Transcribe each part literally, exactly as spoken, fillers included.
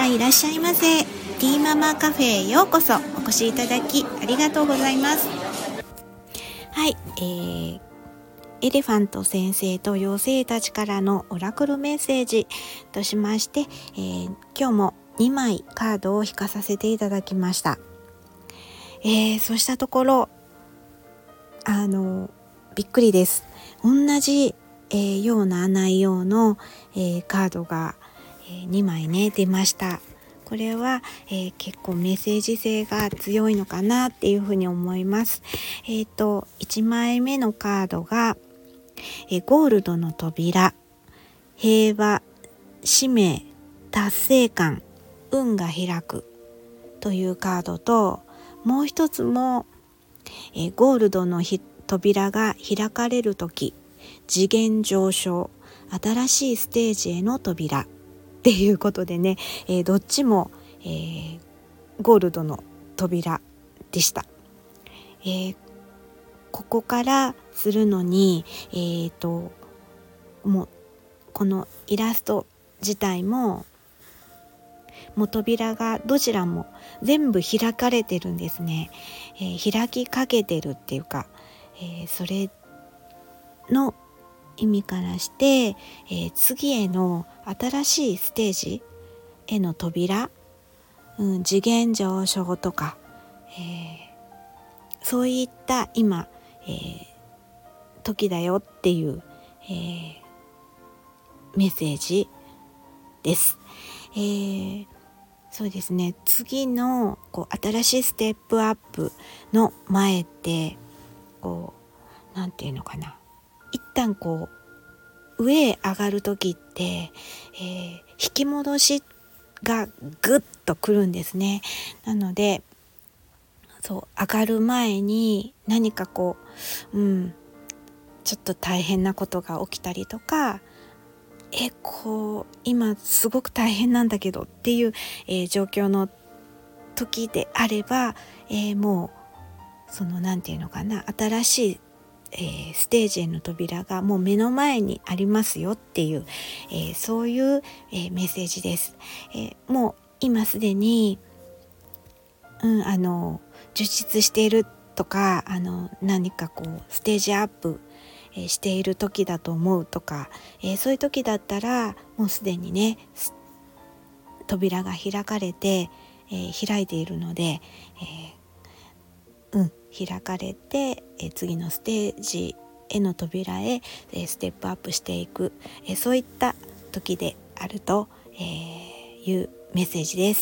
はいいらっしゃいませ。ティーママカフェへようこそお越しいただきありがとうございます。はい、えー、エレファント先生と妖精たちからのオラクルメッセージとしまして、えー、今日もにまいカードを引かさせていただきました。えー、そうしたところあのびっくりです。同じ、えー、ような内容の、えー、カードが、えー、にまいね出ました。これは、えー、結構メッセージ性が強いのかなっていうふうに思います。えっといちまいめのカードが、えー、ゴールドの扉、平和、使命、達成感、運が開くというカードと、もう一つも、えー、ゴールドの扉が開かれるとき、次元上昇、新しいステージへの扉っていうことでね、えー、どっちも、えー、ゴールドの扉でした。えー、ここからするのに、えーと、もうこのイラスト自体ももう扉がどちらも全部開かれてるんですね。えー、開きかけてるっていうか、えー、それの意味からして、えー、次への新しいステージへの扉、うん、次元上昇とか、えー、そういった今、えー、時だよっていう、えー、メッセージです。えー、そうですね、次のこう新しいステップアップの前ってこうなんていうのかな、一旦こう上へ上がる時って、えー、引き戻しがぐっとくるんですね。なのでそう上がる前に何かこう、うん、ちょっと大変なことが起きたりとか、えこう今すごく大変なんだけどっていう、えー、状況の時であれば、えー、もうそのなんていうのかな、新しい、えー、ステージへの扉がもう目の前にありますよっていう、えー、そういう、えー、メッセージです。えー、もう今すでに、うん、あの充実しているとか、あの何かこうステージアップしている時だと思うとか、えー、そういう時だったらもうすでにね扉が開かれて、えー、開いているので、えー、うん開かれて、えー、次のステージへの扉へ、えー、ステップアップしていく、えー、そういった時であると、えー、いうメッセージです。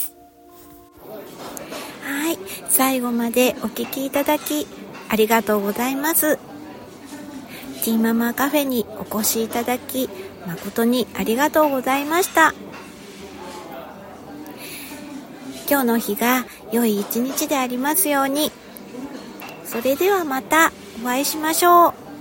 はい、最後までお聞きいただきありがとうございます。ティーママカフェにお越しいただき誠にありがとうございました。今日の日が良い一日でありますように。それではまたお会いしましょう。